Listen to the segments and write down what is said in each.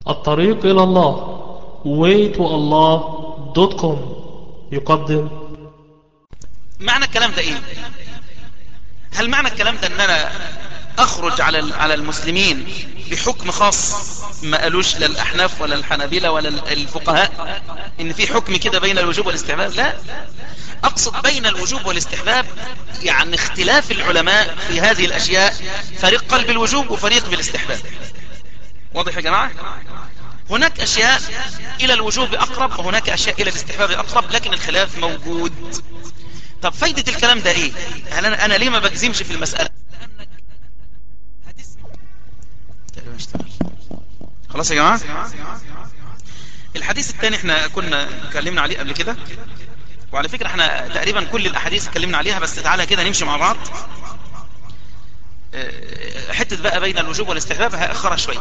الطريق إلى الله waytoallah.com يقدم. معنى الكلام ده ايه؟ هل معنى الكلام ده ان انا اخرج على المسلمين بحكم خاص ما قالوش لا الاحناف ولا الحنابلة ولا الفقهاء ان في حكم كده بين الوجوب والاستحباب؟ لا، اقصد بين الوجوب والاستحباب يعني اختلاف العلماء في هذه الاشياء، فريق قال بالوجوب وفريق بالاستحباب. واضح يا جماعة؟ هناك اشياء الى الوجوب اقرب وهناك اشياء الى الاستحباب اقرب، لكن الخلاف موجود. طب فايدة الكلام ده ايه؟ هل انا ليه ما بجزمش في المسألة؟ خلاص يا جماعة، الحديث الثاني احنا كنا اتكلمنا عليه قبل كده، وعلى فكرة احنا تقريبا كل الاحاديث اتكلمنا عليها، بس تعالى كده نمشي مع بعض. حتة بقى بين الوجوب والاستحباب هأخرها شوية.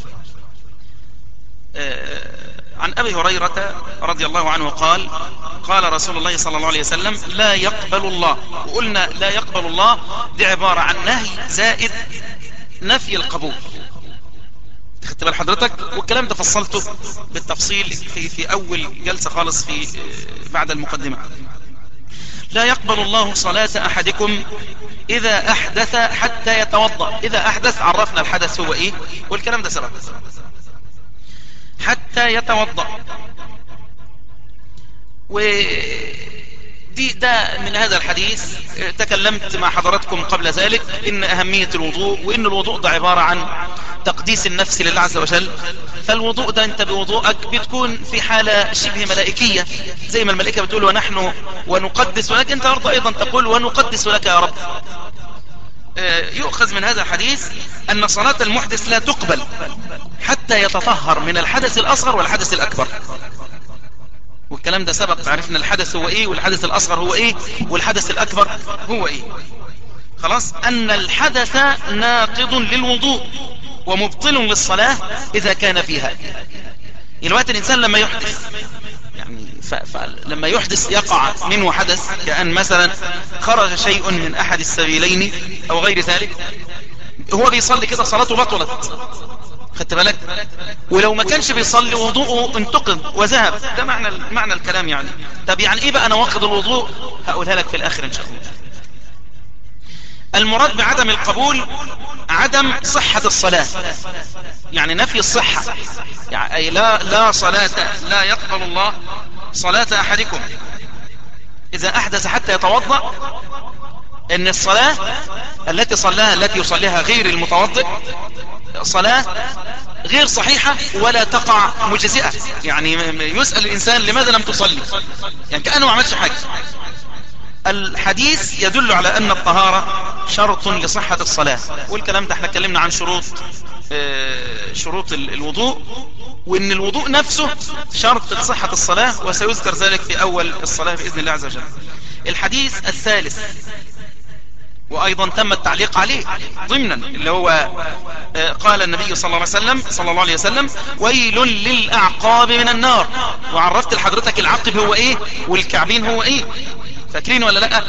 عن أبي هريرة رضي الله عنه قال: قال رسول الله صلى الله عليه وسلم: لا يقبل الله. وقلنا لا يقبل الله دي عبارة عن نهي زائد نفي القبول. خدت بال حضرتك؟ والكلام ده فصلته بالتفصيل في أول جلسة خالص في بعد المقدمة. لا يقبل الله صلاة أحدكم إذا أحدث حتى يتوضأ. إذا أحدث عرفنا الحدث هو إيه، والكلام ده سبب حتى يتوضأ. ده من هذا الحديث تكلمت مع حضراتكم قبل ذلك إن أهمية الوضوء، وإن الوضوء ده عبارة عن تقديس النفس لله عز وجل. فالوضوء ده أنت بوضوءك بتكون في حالة شبه ملائكية، زي ما الملائكة بتقول ونحن ونقدس، ولكن أنت برضه أيضا تقول ونقدس لك يا رب. يؤخذ من هذا الحديث أن صلاة المحدث لا تقبل حتى يتطهر من الحدث الأصغر والحدث الأكبر. والكلام ده سبق، عرفنا الحدث هو إيه والحدث الأصغر هو إيه والحدث الأكبر هو إيه. خلاص، أن الحدث ناقض للوضوء ومبطل للصلاة إذا كان فيها. الوقت الإنسان لما يحدث يعني لما يحدث يقع منه حدث، كأن مثلا خرج شيء من أحد السبيلين أو غير ذلك، هو بيصلي كده صلاته بطلت. خدت بالك؟ ولو ما كانش بيصلي وضوءه انتقض وذهب. ده معنى الكلام يعني. طب يعني ايه بقى نواقض الوضوء؟ هقولها لك في الآخر إن شاء الله. المراد بعدم القبول عدم صحة الصلاة، يعني نفي الصحة، يعني أي لا صلاة، لا يقبل الله صلاة أحدكم إذا أحدث حتى يتوضأ. إن الصلاة التي يصليها غير المتوضئ صلاة غير صحيحة ولا تقع مجزئة. يعني يسأل الإنسان لماذا لم تصلي، يعني كأنه ما عملش حاجة. الحديث يدل على أن الطهارة شرط لصحة الصلاة، والكلام ده احنا اتكلمنا عن شروط الوضوء، وأن الوضوء نفسه شرط لصحة الصلاة، وسيذكر ذلك في أول الصلاة بإذن الله عز وجل. الحديث الثالث وأيضا تم التعليق عليه ضمنا، اللي هو قال النبي صلى الله عليه وسلم: ويل للأعقاب من النار. وعرفت لحضرتك العقب هو ايه والكعبين هو ايه، فاكرين ولا لا؟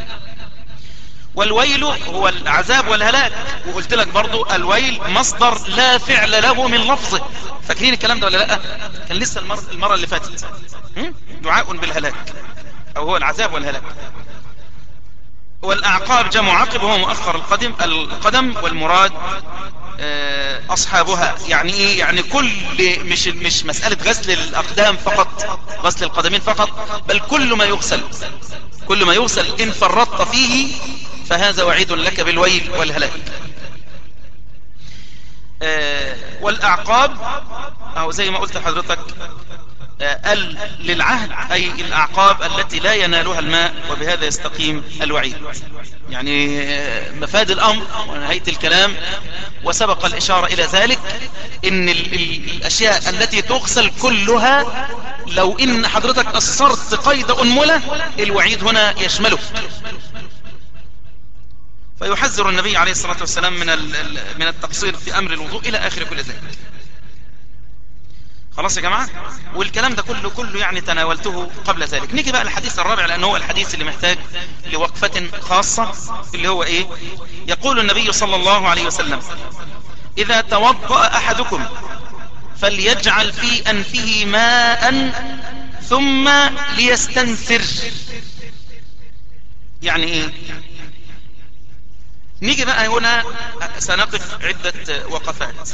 والويل هو العذاب والهلاك. وقلت لك برضو الويل مصدر لا فعل له من لفظه، فاكرين الكلام ده ولا لا؟ كان لسه المرة اللي فاتت دعاء بالهلاك، او هو العذاب والهلاك. والأعقاب جمع عقب وهو مؤخر القدم، والمراد أصحابها. يعني إيه؟ يعني مش مسألة غسل الأقدام فقط، غسل القدمين فقط، بل كل ما يغسل إن فرطت فيه فهذا وعيد لك بالويل والهلاك. والأعقاب أو زي ما قلت لحضرتك للعهد، أي الأعقاب التي لا ينالها الماء، وبهذا يستقيم الوعيد. يعني مفاد الأمر ونهاية الكلام، وسبق الإشارة إلى ذلك، إن الأشياء التي تغسل كلها لو إن حضرتك أصرت قيد أنملة الوعيد هنا يشمله. فيحذر النبي عليه الصلاة والسلام من التقصير في أمر الوضوء إلى آخر كل ذلك. خلاص يا جماعة، والكلام ده كله يعني تناولته قبل ذلك. نيجي بقى الحديث الرابع، لأنه هو الحديث اللي محتاج لوقفة خاصة، اللي هو ايه؟ يقول النبي صلى الله عليه وسلم: إذا توضأ أحدكم فليجعل في أنفه ماء ثم ليستنثر. يعني ايه؟ نيجي بقى هنا سنقف عدة وقفات.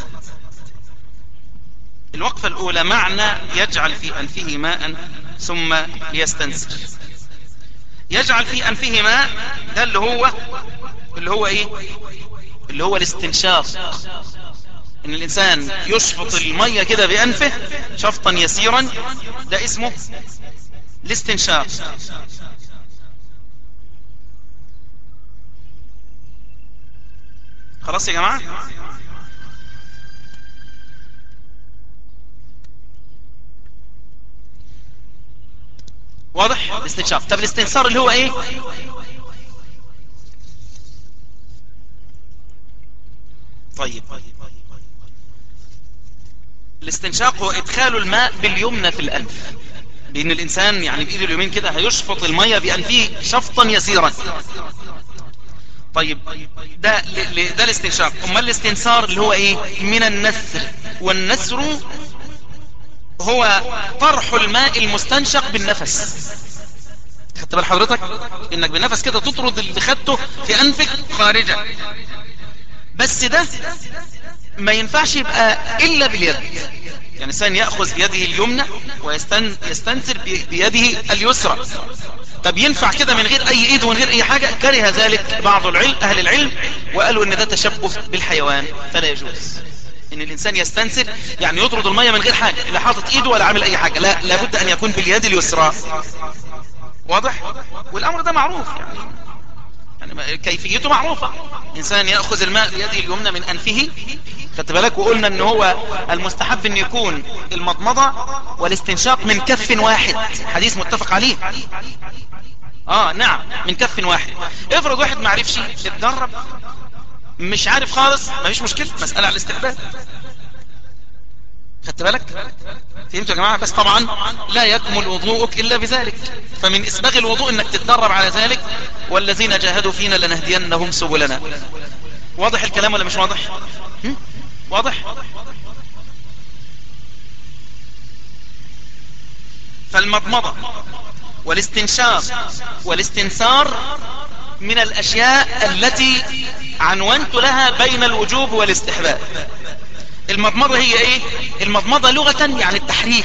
الوقفة الأولى معنى يجعل في أنفه ماء ثم ليستنثر. يجعل في أنفه ماء ده اللي هو ايه؟ اللي هو الاستنشاق، ان الانسان يشفط المية كده بأنفه شفطا يسيرا، ده اسمه الاستنشاق. خلاص يا جماعة؟ واضح؟ الاستنشاق. طب الاستنثار اللي هو ايه؟ طيب، الاستنشاق هو ادخال الماء باليمنى في الانف، بان الانسان يعني بايده اليمين كده هيشفط المية بانفه شفطا يسيرا. طيب، ده الاستنشاق. امال الاستنثار اللي هو ايه؟ من النثر. والنثر هو طرح الماء المستنشق بالنفس. خدت بال حضرتك انك بالنفس كده تطرد اللي خدته في انفك خارجا. بس ده ما ينفعش يبقى الا باليد. يعني الانسان ياخذ بيده اليمنى ويستنثر بيده اليسرى. طب ينفع كده من غير اي ايد ومن غير اي حاجة؟ كره ذلك بعض اهل العلم وقالوا ان ده تشبه بالحيوان، فلا يجوز ان الانسان يستنثر يعني يطرد المية من غير حاجة، لا حاطط ايده ولا عامل اي حاجة، لا، لابد ان يكون باليد اليسرى. واضح؟ والامر ده معروف، يعني كيفيته معروفة. انسان يأخذ الماء بيده اليمنى من انفه، خدت بالك؟ وقلنا ان هو المستحب ان يكون المضمضة والاستنشاق من كف واحد، حديث متفق عليه. نعم، من كف واحد. افرض واحد ما عرفش يتدرب، مش عارف خالص، ما فيش مشكلة، مسألة على الاستحباب. خدت بالك؟ فهمتوا يا جماعة؟ بس طبعا لا يكمل وضوءك إلا بذلك، فمن إسباغ الوضوء إنك تتدرب على ذلك. والذين جاهدوا فينا لنهدينهم سبلنا. واضح الكلام ولا مش واضح؟ واضح؟ فالمضمضة والاستنشاق والاستنثار من الأشياء التي عنونت لها بين الوجوب والاستحباب. المضمضة هي ايه؟ المضمضة لغة يعني التحريك.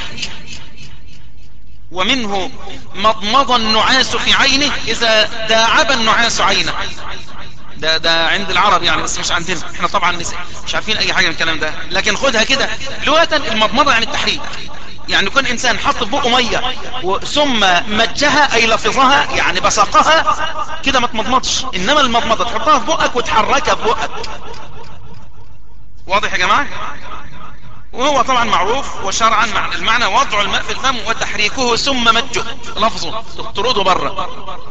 ومنه مضمض النعاس في عينه إذا داعب النعاس عينه. ده عند العرب يعني، بس مش عندنا احنا طبعا مش عارفين اي حاجة من الكلام ده، لكن خدها كده لغة. المضمضة يعني التحريك، يعني يكون انسان حط في بقه مية ثم مجها اي لفظها يعني بصقها كده ما تمضمضش. انما المضمضة تحطها في بقك وتحركها في بقك. واضح يا جماعة؟ وهو طبعا معروف وشرعا المعنى وضع الماء في الفم وتحريكه ثم مجه، لفظه تطرده بره.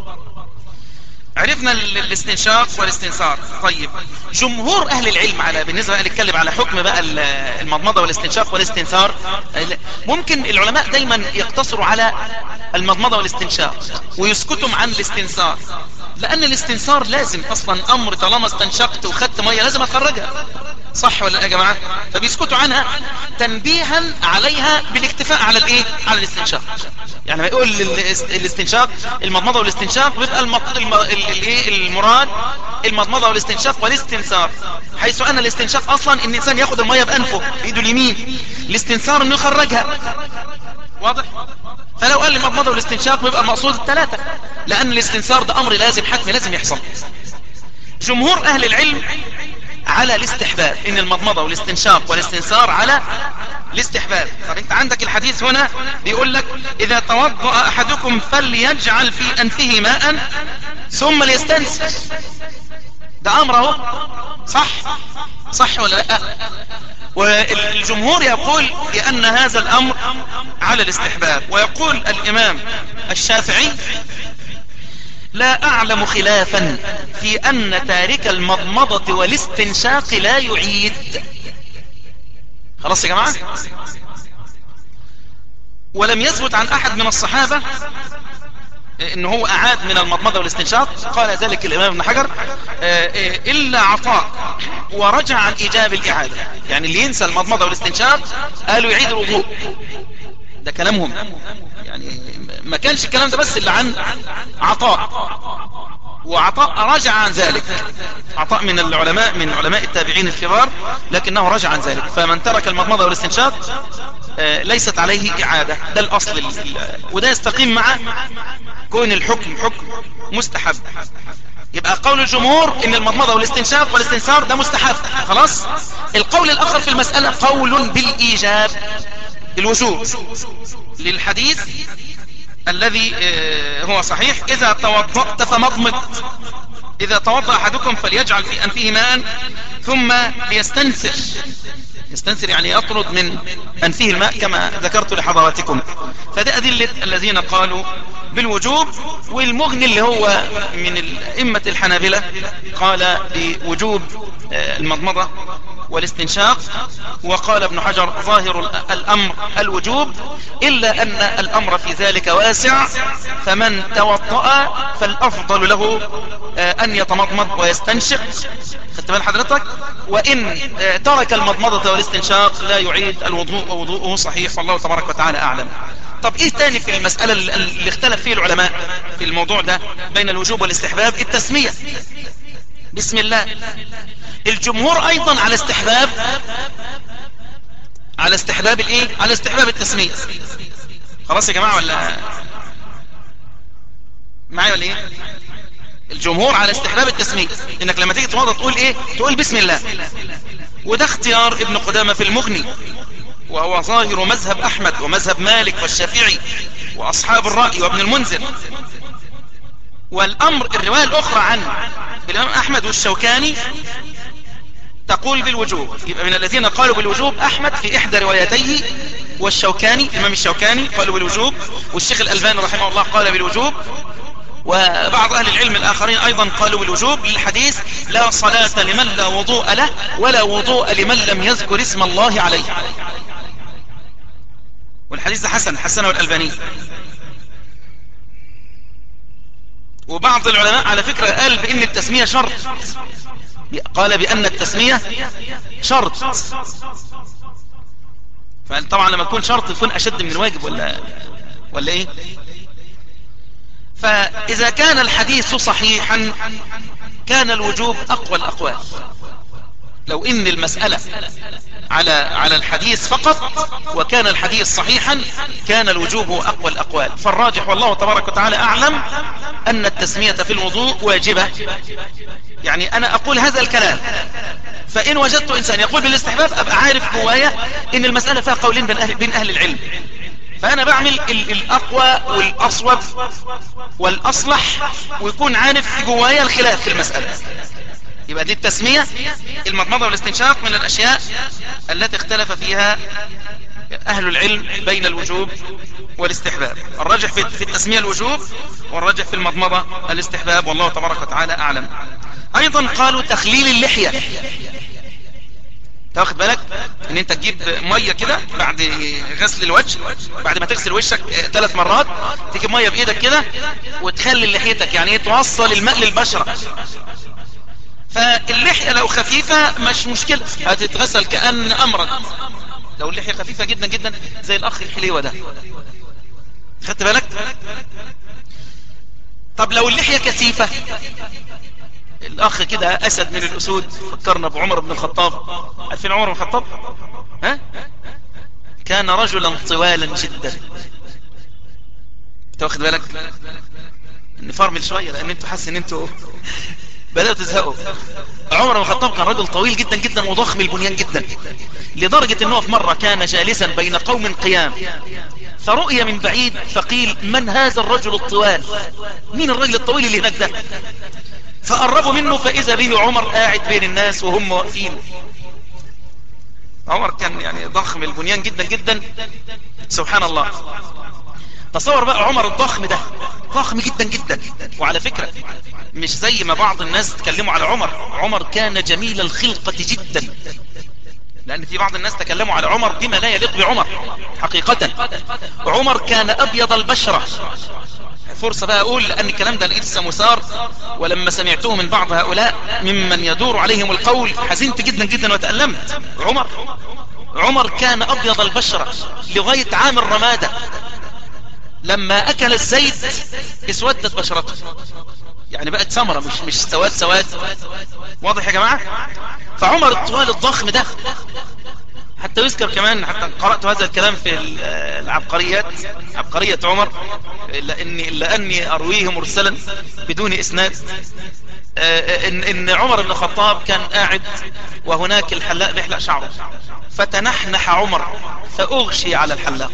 عرفنا الاستنشاق والاستنثار. طيب، جمهور اهل العلم بالنسبة نتكلم على حكم بقى المضمضة والاستنشاق والاستنثار. ممكن العلماء دايما يقتصروا على المضمضة والاستنشاق ويسكتوا عن الاستنثار، لان الاستنثار لازم اصلا امر، طالما استنشقت وخدت مية لازم اخرجها، صح ولا يا جماعة؟ فبيسكتوا عنها تنبيها عليها بالاكتفاء على الايه؟ على الاستنشاق. يعني ما يقول الاستنشاق المضمضة والاستنشاق بيبقى المراد المضمضة والاستنشاق والاستنثار، حيث ان الاستنشاق اصلا ان الانسان ياخد المية بانفه بايده اليمين، الاستنثار انه يخرجها. واضح؟ فلو قال المضمضة والاستنشاق بيبقى المقصود الثلاثة، لان الاستنثار ده امر لازم حتمي لازم يحصل. جمهور اهل العلم على الاستحباب، ان المضمضة والاستنشاق والاستنثار على الاستحباب. طب انت عندك الحديث هنا بيقول لك اذا توضأ احدكم فليجعل في انفه ماء ثم ليستنثر. ده امر اهو، صح ولا لا؟ والجمهور يقول بان هذا الامر على الاستحباب. ويقول الامام الشافعي لا أعلم خلافا في أن تارك المضمضة والاستنشاق لا يعيد. خلاص يا جماعة؟ ولم يثبت عن أحد من الصحابة ان هو اعاد من المضمضة والاستنشاق، قال ذلك الامام ابن حجر الا عطاء ورجع عن ايجاب الاعادة. يعني اللي ينسى المضمضة والاستنشاق قالوا يعيد الوضوء، ده كلامهم. يعني ما كانش الكلام ده بس اللي عن عطاء، وعطاء رجع عن ذلك. عطاء من العلماء، من علماء التابعين الكبار، لكنه رجع عن ذلك. فمن ترك المضمضة والاستنشاق ليست عليه إعادة، ده الأصل. وده يستقيم مع كون الحكم حكم مستحب. يبقى قول الجمهور ان المضمضة والاستنشاق والاستنثار ده مستحب خلاص. القول الآخر في المسألة قول بالإيجاب، الوجوب، للحديث الذي هو صحيح: إذا توضأت فمضمض، إذا توضأ أحدكم فليجعل في أنفه ماء ثم ليستنثر. يستنثر يعني يطرد من أنفه الماء كما ذكرت لحضراتكم. فده أدلة الذين قالوا بالوجوب. والمغني اللي هو من الأئمة الحنابلة قال بوجوب المضمضة والاستنشاق. وقال ابن حجر ظاهر الأمر الوجوب، إلا أن الأمر في ذلك واسع، فمن توضأ فالأفضل له أن يتمضمض ويستنشق. خدت بال حضرتك؟ وإن ترك المضمضة والاستنشاق لا يعيد الوضوء ووضوءه صحيح، والله تبارك وتعالى أعلم. طب إيه تاني في المسألة اللي اختلف فيه العلماء في الموضوع ده بين الوجوب والاستحباب؟ التسمية، بسم الله. الجمهور أيضا على استحباب، على استحباب الايه؟ على استحباب التسمية. خلاص يا جماعة ولا معايا ولا ايه؟ الجمهور على استحباب التسمية، انك لما تيجي تتوضا تقول ايه؟ تقول بسم الله. وده اختيار ابن قدامة في المغني، وهو ظاهر مذهب احمد ومذهب مالك والشافعي واصحاب الرأي وابن المنذر. والامر الرواية الاخرى عن الامام احمد والشوكاني تقول بالوجوب. يبقى من الذين قالوا بالوجوب احمد في احدى روايتيه، والشوكاني الامام الشوكاني قالوا بالوجوب، والشيخ الالباني رحمه الله قال بالوجوب، وبعض اهل العلم الاخرين ايضا قالوا بالوجوب للحديث: لا صلاة لمن لا وضوء له ولا وضوء لمن لم يذكر اسم الله عليه. والحديث ده حسنه الالباني. وبعض العلماء على فكرة قال بان التسمية شرط، قال بأن التسمية شرط. فطبعا لما تكون شرط يكون أشد من الواجب ولا إيه؟ فإذا كان الحديث صحيحا كان الوجوب أقوى الأقوال. لو إن المسألة على الحديث فقط وكان الحديث صحيحا كان الوجوب أقوى الأقوال. فالراجح والله تبارك وتعالى أعلم أن التسمية في الوضوء واجبة. يعني أنا أقول هذا الكلام، فإن وجدت إنسان يقول بالاستحباب أبقى عارف جوايا إن المسألة فيها قولين بين أهل العلم، فأنا بعمل الأقوى والأصوب والأصلح، ويكون عارف جوايا الخلاف في المسألة. يبقى دي التسمية. المضمضة والاستنشاق من الأشياء التي اختلف فيها أهل العلم بين الوجوب والاستحباب. الراجح في التسمية الوجوب، والراجح في المضمضة الاستحباب، والله تبارك وتعالى أعلم. أيضا قالوا تخليل اللحية. تاخد بالك ان انت تجيب مية كده بعد غسل الوجه، بعد ما تغسل وشك 3 مرات تجيب مية بإيدك كده وتخلي لحيتك، يعني توصل الماء للبشرة. فاللحية لو خفيفة مش مشكلة، هتتغسل كأن أمرض. لو اللحية خفيفة جدا جدا زي الأخ الحليوة ده، خدت بالك؟ طب لو اللحية كثيفة، الأخ كده أسد من الأسود فكرنا بعمر بن الخطاب. عارفين عمر بن الخطاب؟ ها؟ كان رجلا طوالا جدا. انت واخد بالك؟ نفرمل شوية لأن انتوا حاسس ان انتوا بدأوا تزهقوا. عمر بن الخطاب كان رجل طويل جدا جدا وضخم البنيان جدا، لدرجة انه في مرة كان جالسا بين قوم قيام، فرؤي من بعيد فقيل: من هذا الرجل الطوال؟ مين الرجل الطويل اللي هناك ده؟ فقربوا منه فإذا به عمر قاعد بين الناس وهم واقفين. عمر كان يعني ضخم البنيان جدا جدا، سبحان الله. تصور بقى عمر الضخم ده، ضخم جدا جدا. وعلى فكرة مش زي ما بعض الناس تكلموا على عمر، عمر كان جميل الخلقة جدا، لأن في بعض الناس تكلموا على عمر بما لا يليق بعمر حقيقة. عمر كان أبيض البشرة، فرصة بقى اقول لان الكلام ده لقيت سمسار، ولما سمعته من بعض هؤلاء ممن يدور عليهم القول حزنت جدا جدا وتألمت. عمر كان ابيض البشرة لغاية عام الرمادة، لما اكل الزيت اسودت بشرته، يعني بقت سمرة مش سواد. واضح يا جماعة؟ فعمر الطوال الضخم ده، حتى يذكر كمان، حتى قرأت هذا الكلام في العبقريات، عبقرية عمر، إلا أني أرويه مرسلا بدون إسناد، إن عمر بن الخطاب كان قاعد وهناك الحلاق بيحلق شعره، فتنحنح عمر فأغشي على الحلاق.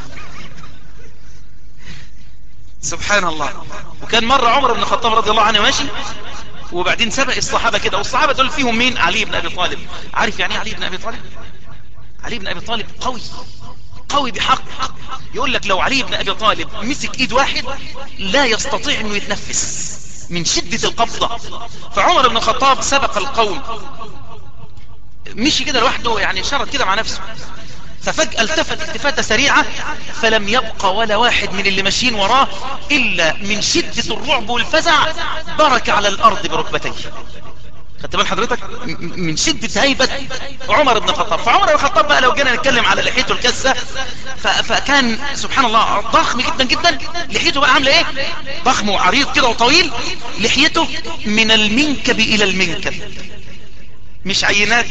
سبحان الله. وكان مرة عمر بن الخطاب رضي الله عنه ماشي، وبعدين سبق الصحابة كده، والصحابة دول فيهم مين؟ علي بن أبي طالب. عارف يعني علي بن أبي طالب؟ علي بن أبي طالب قوي بحق. يقول لك لو علي بن أبي طالب مسك ايد واحد لا يستطيع انه يتنفس من شدة القبضة. فعمر بن الخطاب سبق القوم، مشي كده لوحده، يعني شرط كده مع نفسه، ففجأة التفت التفاتة سريعة، فلم يبقى ولا واحد من اللي ماشيين وراه إلا من شدة الرعب والفزع برك على الأرض بركبتيه. خدت بال حضرتك؟ من شدة هيبة عمر بن الخطاب. فعمر بن الخطاب بقى لو جينا نتكلم على لحيته الكسة، فكان سبحان الله ضخم جدا جدا. لحيته بقى عامله ايه؟ ضخم وعريض كده وطويل، لحيته من المنكب الى المنكب، مش عينات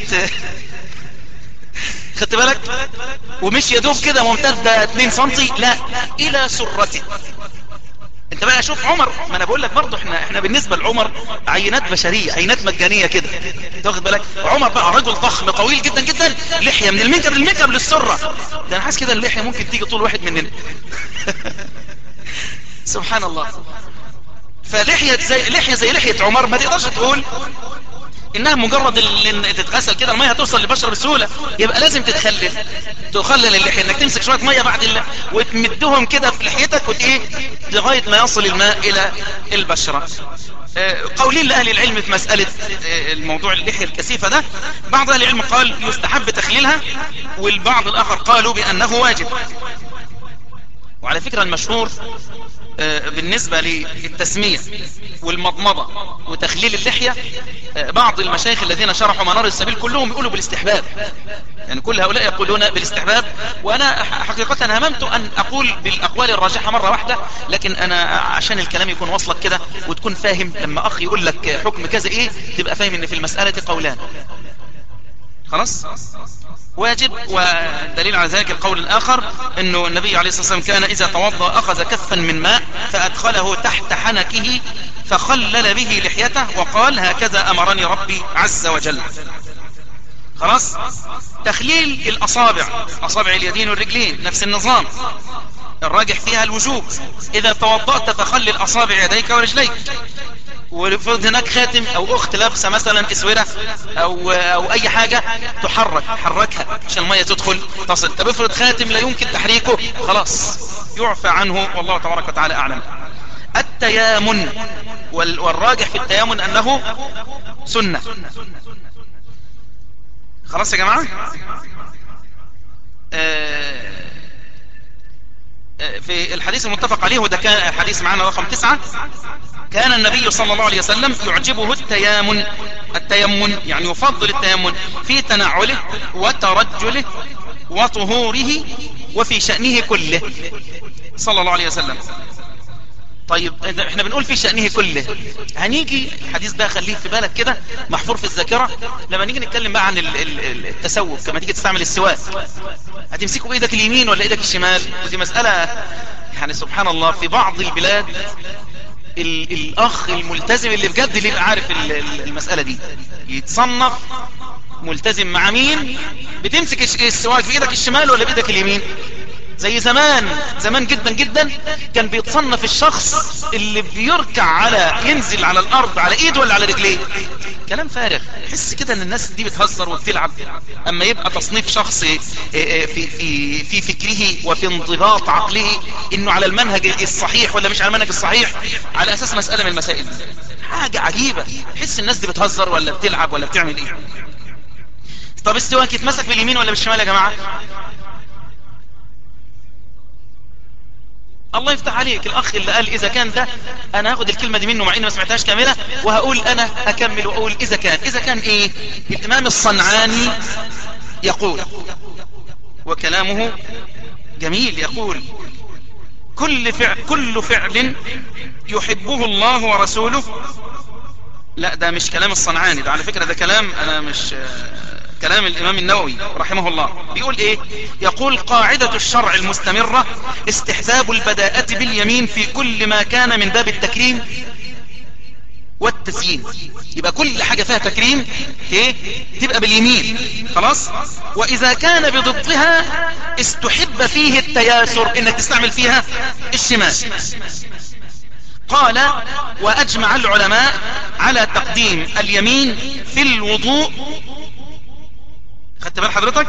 خدت بالك؟ ومش يدوب كده ممتدة 2 سنتي، لا، الى سرته. انت بقى شوف عمر، ما انا بقول لك برضه احنا بالنسبة لعمر عينات بشرية، عينات مجانية كده، انت واخد بالك؟ عمر بقى رجل ضخم طويل جدا جدا، لحية من المنكب للمنكب للسرة، ده انا حاسس كده اللحية ممكن تيجي طول واحد مننا. سبحان الله. فلحية زي لحية عمر ما تقدرش تقول انها مجرد ان تتغسل كده المية هتوصل للبشرة بسهولة، يبقى لازم تخلل اللحية، انك تمسك شوية مية بعد وتمدهم كده في لحيتك لغاية ما يصل الماء الى البشرة. قولين لأهل العلم في مسألة الموضوع اللحية الكثيفة ده، بعض أهل العلم قال يستحب تخليلها، والبعض الآخر قالوا بأنه واجب. وعلى فكرة المشهور بالنسبة للتسمية والمضمضة وتخليل اللحية، بعض المشايخ الذين شرحوا منار السبيل كلهم يقولوا بالاستحباب، يعني كل هؤلاء يقولون بالاستحباب، وأنا حقيقة هممت أن أقول بالأقوال الراجحة مرة واحدة، لكن أنا عشان الكلام يكون وصلك كده وتكون فاهم، لما أخي يقول لك حكم كذا إيه تبقى فاهم إن في المسألة قولان. خلاص؟ واجب. ودليل على ذلك القول الآخر أنه النبي عليه الصلاة والسلام كان إذا توضأ أخذ كفا من ماء فأدخله تحت حنكه فخلل به لحيته وقال هكذا أمرني ربي عز وجل. خلاص. تخليل الأصابع، أصابع اليدين والرجلين نفس النظام، الراجح فيها الوجوب. إذا توضأت فخلل أصابع يديك ورجليك. وفرض هناك خاتم او اخت لابسه مثلا اسوره او اي حاجه حركها عشان الميه تدخل تصل. طب افرض خاتم لا يمكن تحريكه، خلاص يعفى عنه، والله تبارك وتعالى اعلم. التيامن، والراجح في التيامن انه سنه. خلاص يا جماعه. في الحديث المتفق عليه، وده كان الحديث معنا رقم 9، كان النبي صلى الله عليه وسلم يعجبه التيمن، يعني يفضل التيمن في تنعله وترجله وطهوره وفي شأنه كله صلى الله عليه وسلم. طيب احنا بنقول في شأنه كله، هنيجي الحديث ده خليه في بالك كده محفور في الذاكرة، لما نيجي نتكلم بقى عن التسوق، كما تيجي تستعمل السواك هتمسكه بايدك اليمين ولا ايدك الشمال؟ ودي مسألة يعني سبحان الله، في بعض البلاد الاخ الملتزم اللي بجد اللي يبقى عارف المسألة دي يتصنف ملتزم مع مين. بتمسك السواك بايدك الشمال ولا بايدك اليمين؟ زي زمان جدا جدا كان بيتصنف الشخص اللي بيركع ينزل على الارض على ايده ولا على رجليه. كلام فارغ، حس كده ان الناس دي بتهزر وبتلعب. اما يبقى تصنيف شخص في فكره وفي انضباط عقله انه على المنهج الصحيح ولا مش على المنهج الصحيح، على اساس مسألة من المسائل، حاجة عجيبة. حس الناس دي بتهزر ولا بتلعب ولا بتعمل ايه. طب السواك يتمسك باليمين ولا بالشمال يا جماعة؟ الله يفتح عليك. الاخ اللي قال اذا كان ده، انا هاخد الكلمة دي منه مع اني ما سمعتهاش كاملة، وهقول انا اكمل واقول اذا كان ايه. الامام الصنعاني يقول، وكلامه جميل، يقول كل فعل يحبه الله ورسوله. لا ده مش كلام الصنعاني، ده على فكرة ده كلام، انا مش كلام الامام النووي رحمه الله. بيقول ايه؟ يقول قاعدة الشرع المستمرة استحباب البداءة باليمين في كل ما كان من باب التكريم والتزيين. يبقى كل حاجة فيها تكريم ايه تبقى باليمين، خلاص. واذا كان بضدها استحب فيه التياسر، انك تستعمل فيها الشمال. قال واجمع العلماء على تقديم اليمين في الوضوء. خدت بال حضرتك؟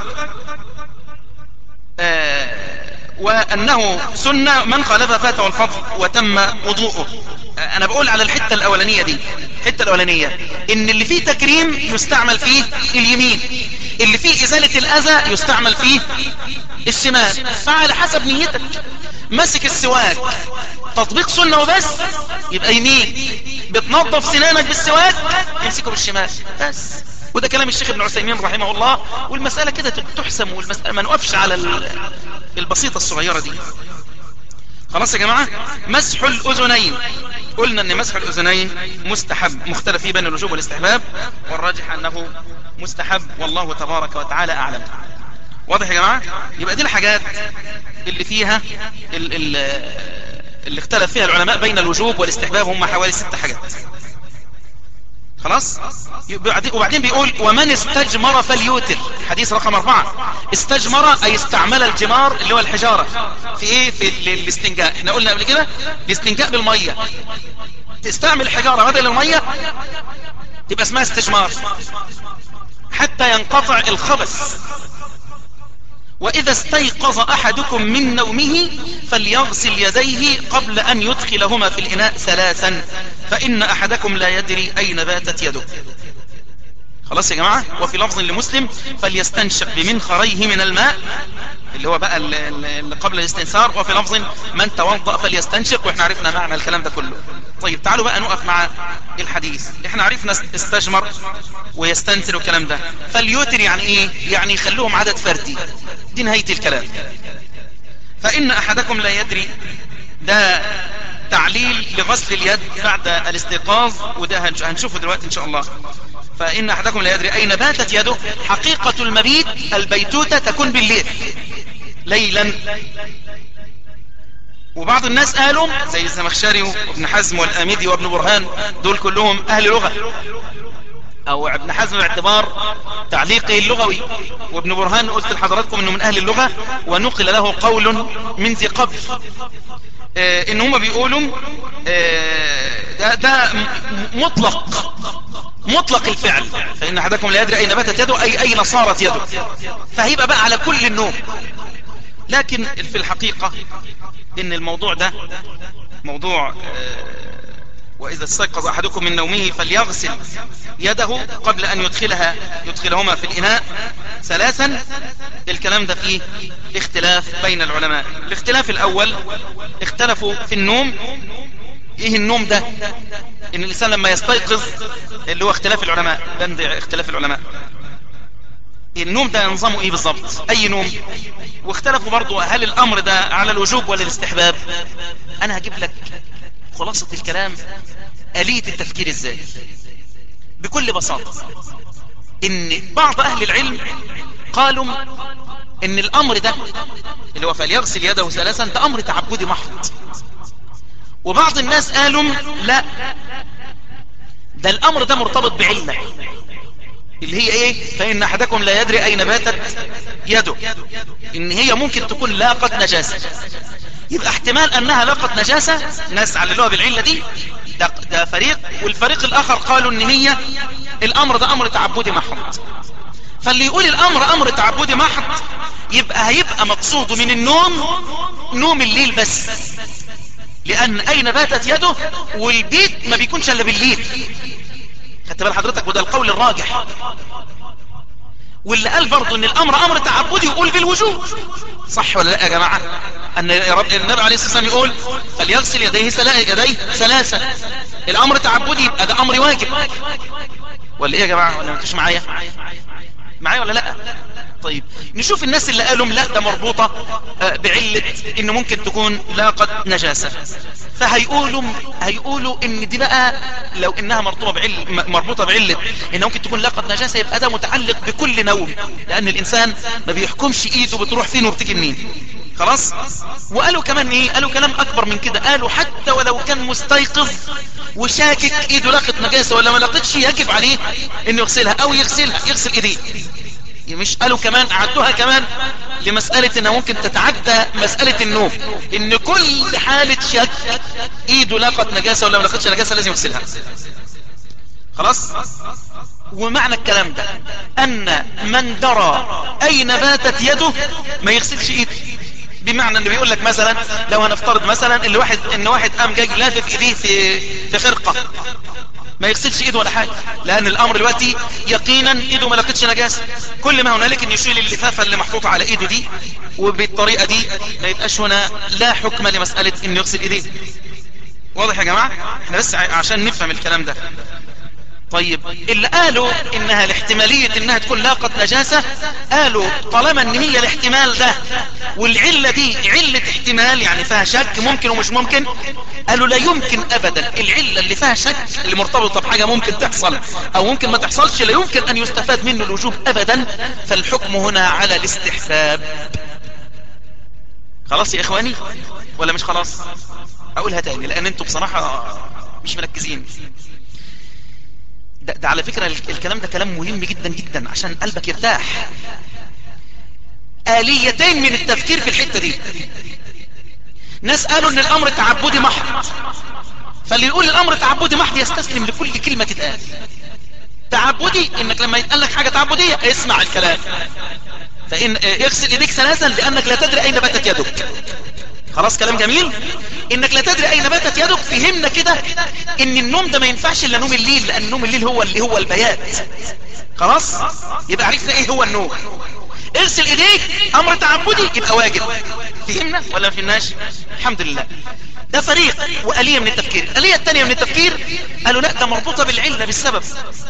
وأنه سنة من خالف فاته الفضل وتم وضوءه. أنا بقول على الحتة الأولانية دي، الحتة الأولانية إن اللي فيه تكريم يستعمل فيه اليمين، اللي فيه إزالة الأذى يستعمل فيه الشمال. فعلى حسب نيتك. ماسك السواك تطبيق سنة وبس يبقى يمين، بتنظف سنانك بالسواك يمسكه بالشمال بس. وده كلام الشيخ ابن عثيمين رحمه الله. والمسألة كده تحسم، والمسألة ما نقفش على البسيطة الصغيرة دي. خلاص يا جماعة. مسح الأذنين، قلنا ان مسح الأذنين مستحب، مختلف فيه بين الوجوب والاستحباب، والراجح انه مستحب، والله تبارك وتعالى اعلم. واضح يا جماعة؟ يبقى دي الحاجات اللي فيها اللي اختلف فيها العلماء بين الوجوب والاستحباب، هم حوالي 6 حاجات. خلاص. وبعدين بيقول ومن استجمر فليوتر. حديث رقم 4. استجمر اي استعمل الجمار اللي هو الحجارة في ايه؟ في الاستنجاء. احنا قلنا قبل كده الاستنجاء بالمية، تستعمل الحجارة بدل المية تبقى اسمها استجمار حتى ينقطع الخبث. وإذا استيقظ أحدكم من نومه فليغسل يديه قبل أن يدخلهما في الإناء 3 فإن أحدكم لا يدري أين باتت يده. خلاص يا جماعة. وفي لفظ لمسلم فليستنشق بمنخريه من الماء، اللي هو بقى اللي قبل الاستنثار. وفي لفظ من توضأ فليستنشق، واحنا عرفنا معنى الكلام ده كله. طيب تعالوا بقى نقف مع الحديث. احنا عرفنا استجمر ويستنثر والكلام ده. فليوتر يعني ايه؟ يعني يخلوهم عدد فردي. دي نهاية الكلام. فإن أحدكم لا يدري، ده تعليل لغسل اليد بعد الاستيقاظ، وده هنشوفه دلوقتي إن شاء الله. فإن أحدكم لا يدري أين باتت يده. حقيقة المبيت البيتوتة تكون بالليل ليلا. وبعض الناس قالوا زي الزمخشري وابن حزم والآمدي وابن برهان، دول كلهم أهل لغة، او ابن حزم باعتبار تعليقه اللغوي، وابن برهان قلت لحضراتكم انه من اهل اللغة، ونقل له قول من ذي قبل ان هم بيقولوا ده مطلق الفعل. فإن أحدكم لا يدري أين باتت يده أي أين صارت يده، فهيبقى بقى على كل النوم. لكن في الحقيقة إن الموضوع ده موضوع وإذا استيقظ أحدكم من نومه فليغسل يده قبل أن يدخلهما في الإناء 3. الكلام ده فيه اختلاف بين العلماء. الاختلاف الأول اختلفوا في النوم. ايه النوم ده؟ ان الانسان لما يستيقظ، اللي هو اختلاف العلماء، بند اختلاف العلماء، النوم ده نظامه ايه بالظبط؟ اي نوم؟ واختلفوا برضو هل الامر ده على الوجوب ولا الاستحباب. انا هجيب لك خلاصة الكلام، آلية التفكير ازاي بكل بساطة. ان بعض اهل العلم قالوا ان الامر ده اللي هو فليغسل يده 3 ده امر تعبدي محض. وبعض الناس قالوا لا، ده الامر ده مرتبط بعلة اللي هي ايه؟ فإن احدكم لا يدري اين باتت يده، ان هي ممكن تكون لاقت نجاسة. يبقى احتمال انها لاقت نجاسة، ناس عللوها بالعلة دي، ده فريق. والفريق الاخر قالوا ان هي الامر ده امر تعبدي محض. فاللي يقول الامر امر تعبدي محض هيبقى مقصوده من النوم نوم الليل بس، لان اين باتت يده والبيت ما بيكونش الا بالليل. خدت بال حضرتك؟ وده القول الراجح. واللي قال برضه ان الامر امر تعبدي يقول بالوجوب. صح ولا لا يا جماعة؟ أن النبي عليه الصلاة والسلام يقول فليغسل يديه ثلاثة. الأمر تعبدي يبقى ده أمر واجب، ولا إيه يا جماعة؟ ولا انتوش معايا ولا لأ؟ طيب نشوف الناس اللي قالوا لا ده مربوطة بعلة إنه ممكن تكون لاقت نجاسة، فهيقولوا إن دي بقى لو إنها مربوطة بعلة إنه ممكن تكون لاقت نجاسة، يبقى ده متعلق بكل نوم، لأن الإنسان ما بيحكمش إيده بتروح فين وبتيجي منين. خلاص. وقالوا كمان إيه؟ قالوا كلام أكبر من كده، قالوا حتى ولو كان مستيقظ وشاكك إيده لاقت نجاسة ولا ما لاقتش، يجب عليه إنه يغسلها أو يغسل إيديه. مش قالوا كمان عدوها كمان لمسألة انها ممكن تتعدى مسألة النوم، ان كل حالة شك ايده لاقت نجاسة ولا ما لاقتش نجاسة لازم يغسلها. خلاص. ومعنى الكلام ده ان من درى اين باتت يده ما يغسلش ايده، بمعنى انه بيقول لك مثلا لو هنفترض مثلا ان واحد قام جاي لافف ايديه في خرقة، ما يغسلش ايده ولا حاجة، لان الامر دلوقتي يقينا ايده ما لقتش نجاسة. كل ما هنالك ان يشيل اللفافة اللي محطوطة على ايده دي، وبالطريقة دي ما يبقاش هنا لا حكم لمسألة انه يغسل ايديه. واضح يا جماعة؟ احنا بس عشان نفهم الكلام ده. طيب اللي قالوا انها الاحتمالية انها تكون لاقت نجاسة، قالوا طالما ان هي الاحتمال ده والعلة دي علة احتمال يعني فيها شك ممكن ومش ممكن، قالوا لا يمكن ابدا العلة اللي فيها شك اللي مرتبطة بحاجة ممكن تحصل او ممكن ما تحصلش لا يمكن ان يستفاد منه الوجوب ابدا، فالحكم هنا على الاستحباب. خلاص يا اخواني ولا مش خلاص؟ اقولها تاني لان انتم بصراحة مش مركزين. ده على فكرة الكلام ده كلام مهم جدا جدا عشان قلبك يرتاح. آليتين من التفكير في الحتة دي. ناس قالوا ان الامر تعبدي محض، فاللي يقول الامر تعبدي محض يستسلم لكل كلمة تتقال. تعبدي انك لما يتقال لك حاجة تعبدية اسمع الكلام، فإن اغسل ايديك ثلاثا لانك لا تدري اين باتت يدك. خلاص كلام جميل. انك لا تدري اين باتت يدك، فهمنا كده ان النوم ده ما ينفعش الا نوم الليل، لان نوم الليل هو البيات. خلاص يبقى عرفنا ايه هو النوم. اغسل ايديك امر تعبدي يبقى واجب. فهمنا ولا ما فهمناش؟ الحمد لله. ده فريق وآلية من التفكير. الآلية الثانية من التفكير قالوا لا ده مربوطة بالعلة بالسبب،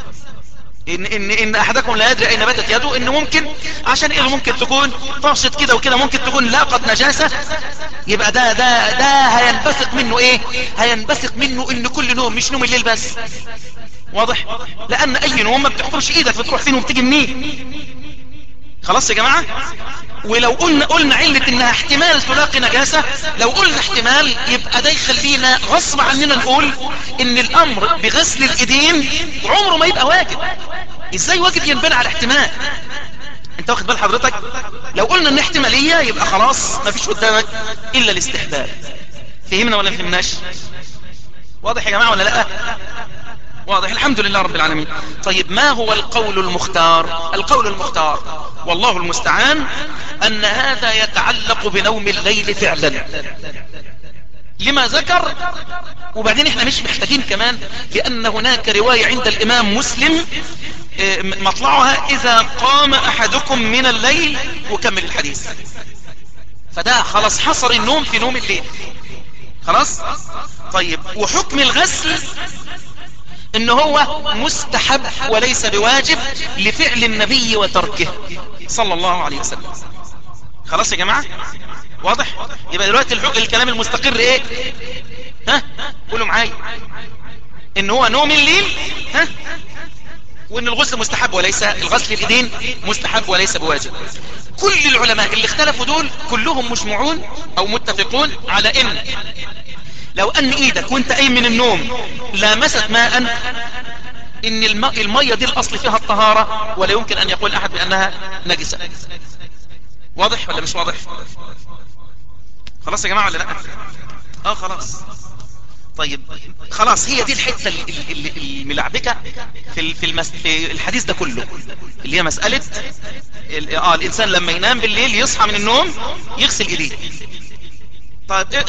ان احدكم لا يدري اين باتت يده، ان ممكن عشان ايه ممكن تكون طاشت كده وكده ممكن تكون لاقت نجاسة، يبقى ده هينبثق منه ايه؟ هينبثق منه ان كل نوم مش نوم الليل بس. واضح؟ لان اي نوم ما بتحفرش ايدك بتروح فين وبتيجي منين. خلاص يا جماعة. ولو قلنا علة انها احتمال تلاقي نجاسة، لو قلنا احتمال يبقى ده يخلينا غصب عننا نقول ان الامر بغسل الايدين عمره ما يبقى واجب. ازاي واجب ينبني على احتمال؟ انت واخد بال حضرتك؟ لو قلنا ان احتمالية يبقى خلاص ما فيش قدامك الا الاستحباب. فهمنا ولا فهمناش؟ واضح يا جماعة ولا لا؟ واضح الحمد لله رب العالمين. طيب ما هو القول المختار؟ القول المختار والله المستعان ان هذا يتعلق بنوم الليل فعلا لما ذكر. وبعدين احنا مش محتاجين كمان، لان هناك رواية عند الامام مسلم مطلعها اذا قام احدكم من الليل وكمل الحديث، فده خلاص حصر النوم في نوم الليل. خلاص. طيب وحكم الغسل ان هو مستحب وليس بواجب لفعل النبي وتركه صلى الله عليه وسلم. خلاص يا جماعة. واضح؟ يبقى دلوقتي الكلام المستقر ايه؟ ها قولوا معايا ان هو نوم الليل، ها، وان الغسل مستحب وليس الغسل الايدين مستحب وليس بواجب. كل العلماء اللي اختلفوا دول كلهم مجمعون او متفقون على ان لو ان ايدك وانت قايم من النوم لامست ماء، ان المية دي الاصل فيها الطهارة ولا يمكن ان يقول احد بانها نجسة. واضح ولا مش واضح؟ خلاص يا جماعة ولا لا؟ خلاص. طيب خلاص هي دي الحتة الملعبكة في الحديث ده كله، اللي هي مسألة الانسان لما ينام بالليل يصحى من النوم يغسل ايديه. طيب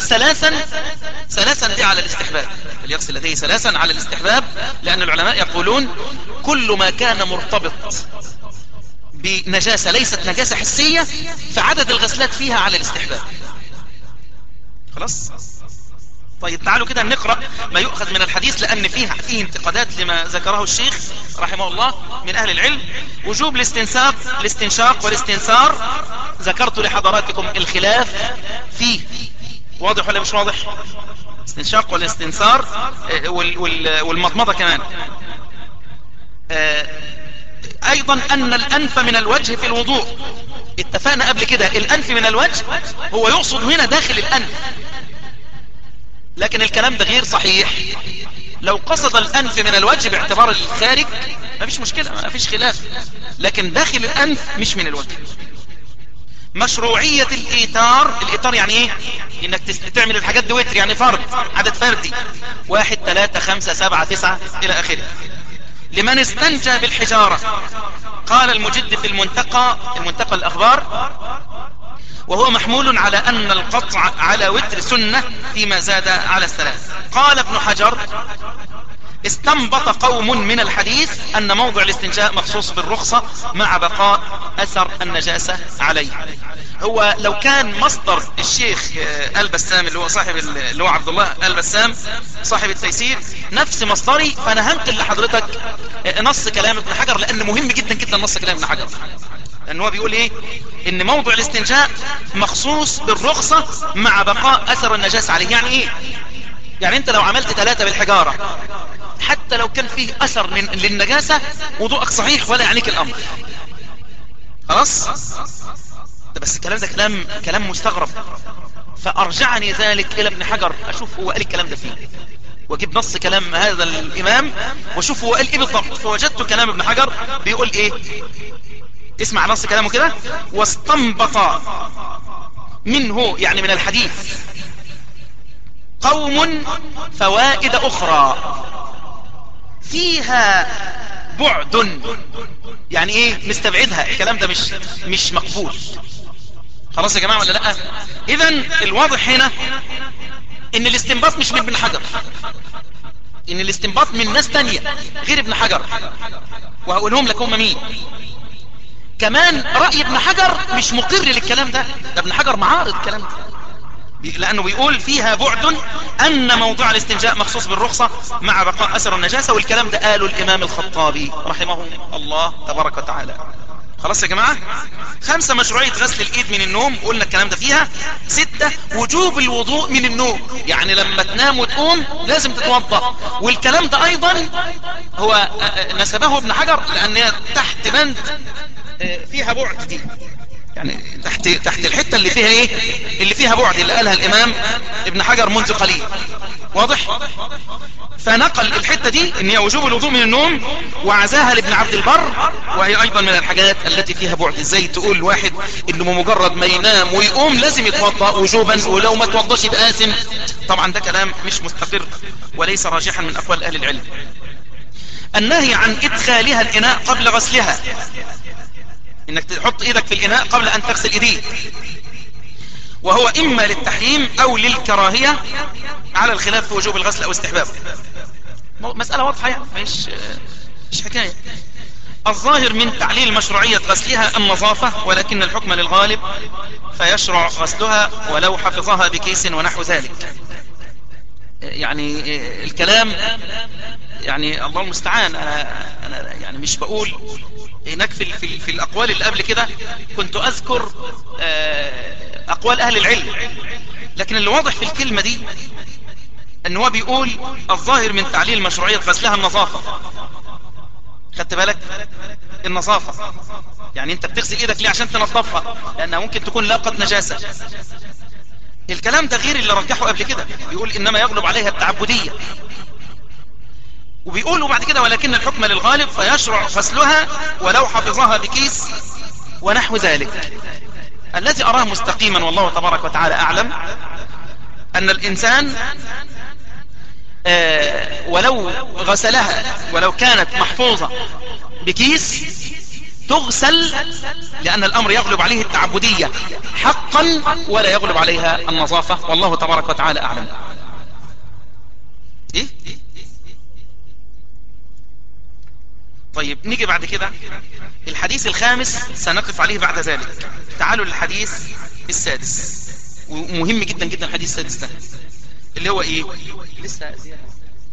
ثلاثا دي على الاستحباب، اللي يغسل يديه ثلاثا على الاستحباب، لأن العلماء يقولون كل ما كان مرتبط بنجاسة ليست نجاسة حسية فعدد الغسلات فيها على الاستحباب. خلاص. طيب تعالوا كده نقرأ ما يؤخذ من الحديث، لأن فيه انتقادات لما ذكره الشيخ رحمه الله من أهل العلم. وجوب الاستنشاق والاستنثار، ذكرت لحضراتكم الخلاف فيه، واضح ولا مش واضح؟ استنشاق والاستنثار والمضمضة كمان. أيضا أن الأنف من الوجه في الوضوء، اتفقنا قبل كده الأنف من الوجه هو يقصد هنا داخل الأنف، لكن الكلام ده غير صحيح. لو قصد الأنف من الوجه باعتبار الخارج ما فيش مشكلة، ما فيش خلاف، لكن داخل الأنف مش من الوجه. مشروعية الإيتار يعني ايه؟ انك تعمل الحاجات دي وتر، يعني فرد، عدد فردي، 1 3 5 7 9 الى اخره. لمن استنجى بالحجارة، قال المجد في المنتقى الأخبار، وهو محمول على أن القطع على وتر سنة فيما زاد على 3. قال ابن حجر: استنبط قوم من الحديث أن موضع الاستنجاء مخصوص بالرخصة مع بقاء أثر النجاسة عليه. هو لو كان مصدر الشيخ البسام اللي هو عبد الله البسام صاحب التيسير نفس مصدري، فأنا هنقل لحضرتك نص كلام ابن حجر، لأن مهم جدا جدا نص كلام ابن حجر، لأن هو بيقول ايه؟ ان موضع الاستنجاء مخصوص بالرخصة مع بقاء أثر النجاسة عليه. يعني ايه؟ يعني انت لو عملت 3 بالحجارة حتى لو كان فيه أثر للنجاسة وضوءك صحيح ولا يعنيك الأمر. خلاص؟ بس الكلام ده كلام مستغرب، فأرجعني ذلك إلى ابن حجر أشوف هو قال الكلام ده فيه، واجيب نص كلام هذا الإمام وشوف هو قال إيه بالضبط. فوجدت كلام ابن حجر بيقول إيه؟ اسمع نص كلامه كده: واستنبط منه، يعني من الحديث، قوم فوائد أخرى فيها بعد. يعني ايه مستبعدها؟ الكلام ده مش مقبول. خلاص يا جماعة ولا لا؟ اذن الواضح هنا ان الاستنباط مش من ابن حجر، ان الاستنباط من ناس تانية غير ابن حجر، وهقولهم لك هم مين. كمان رأي ابن حجر مش مقر للكلام ده ابن حجر معارض الكلام ده، لأنه بيقول فيها بعد أن موضوع الاستنجاء مخصوص بالرخصة مع بقاء أثر النجاسة، والكلام ده قاله الإمام الخطابي رحمه الله تبارك وتعالى. خلاص يا جماعة؟ 5 مشروعية غسل الإيد من النوم، قلنا الكلام ده فيها. 6 وجوب الوضوء من النوم، يعني لما تنام وتقوم لازم تتوضأ، والكلام ده أيضا هو نسبه ابن حجر لأن تحت بند فيها بعد دي، يعني تحت الحتة اللي فيها ايه، اللي فيها بعد، اللي قالها الامام ابن حجر منذ قليل. واضح؟ فنقل الحتة دي ان هي وجوب الوضوء من النوم، وعزاها لابن عبد البر، وهي ايضا من الحاجات التي فيها بعد. ازاي تقول واحد انه مجرد ما ينام ويقوم لازم يتوضأ وجوبا، ولو ما توضاش يبقى آثم؟ طبعا ده كلام مش مستقر وليس راجحا من اقوال اهل العلم. النهي عن ادخالها الاناء قبل غسلها، انك تحط ايدك في الاناء قبل ان تغسل ايديك، وهو اما للتحريم او للكراهية على الخلاف في وجوب الغسل او استحبابه. مسألة واضحة يعني، مش حكاية. الظاهر من تعليل مشروعية غسلها النظافة، ولكن الحكم للغالب فيشرع غسلها ولو حفظها بكيس ونحو ذلك. يعني الكلام يعني الله المستعان. أنا يعني مش بقول هناك في الأقوال اللي قبل كده كنت أذكر أقوال أهل العلم، لكن اللي واضح في الكلمة دي أنه هو بيقول الظاهر من تعليل مشروعية غسلها النظافة. خدت بالك؟ النظافة يعني أنت بتغسل إيدك ليه؟ عشان تنظفها، لأنها ممكن تكون لاقت نجاسة. الكلام ده غير اللي رجحه قبل كده، بيقول إنما يغلب عليها التعبدية، وبيقولوا بعد كده ولكن الحكم للغالب فيشرع غسلها ولو حفظها بكيس ونحو ذلك. الذي أراه مستقيما والله تبارك وتعالى أعلم أن الإنسان ولو غسلها ولو كانت محفوظة بكيس تغسل، لأن الأمر يغلب عليه التعبدية حقا ولا يغلب عليها النظافة، والله تبارك وتعالى أعلم. إيه؟ طيب نيجي بعد كده الحديث الخامس سنقف عليه بعد ذلك. تعالوا للحديث السادس، ومهم جدا جدا الحديث السادس ده اللي هو ايه؟ لسه زيادة.